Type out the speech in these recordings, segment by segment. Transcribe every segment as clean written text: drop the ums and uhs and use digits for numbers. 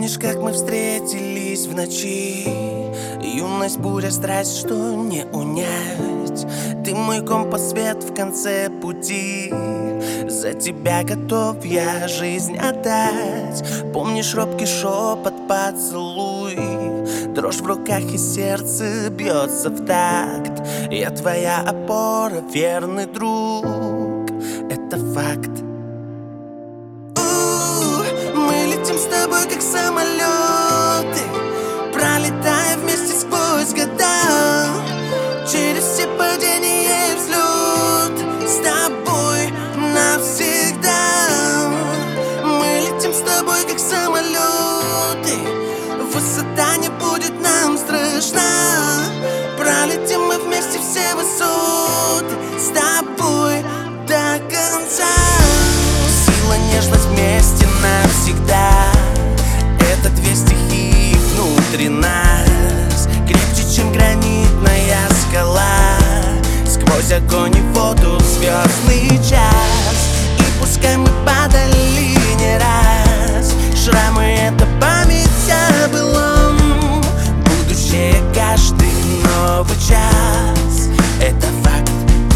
Помнишь, как мы встретились в ночи? Юность, буря, страсть, что не унять. Ты мой компас, свет в конце пути. За тебя готов я жизнь отдать. Помнишь робкий шепот, поцелуй, дрожь в руках и сердце бьется в такт. Я твоя опора, верный друг, это факт. Мы летим с тобой, как самолеты, пролетая вместе сквозь года, через все падения и взлет, с тобой навсегда. Мы летим с тобой, как самолеты, высота не будет нам страшна. Пролетим мы вместе все высоты, с тобой до конца. Сила, нежность вместе навсегда, это две стихии внутри нас, крепче, чем гранитная скала. Сквозь огонь и воду звездный час, и пускай мы падали не раз, шрамы — это память о былом. Будущее каждый новый час — это факт.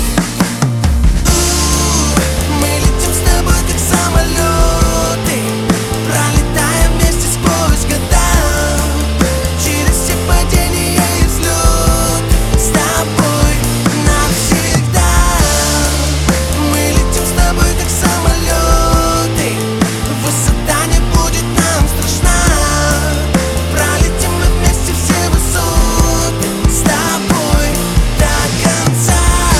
Мы летим с тобой, как самолеты, пролетая вместе сквозь года, через все падения и взлет, с тобой навсегда. Мы летим с тобой, как самолеты, высота не будет нам страшна. Пролетим мы вместе все высоты, с тобой до конца.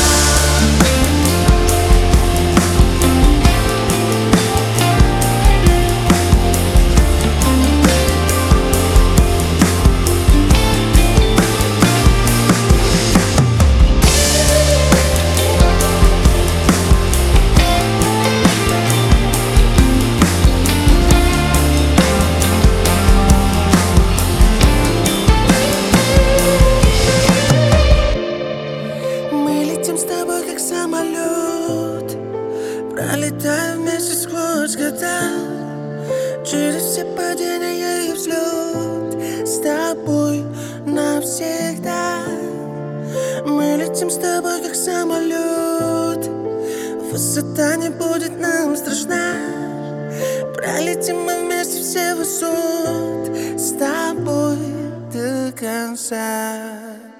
Мы летим с тобой, как самолет, пролетая вместе сквозь года, через все падения и взлет, с тобой навсегда. Мы летим с тобой, как самолет, высота не будет нам страшна. Пролетим мы вместе все высоты, с тобой до конца.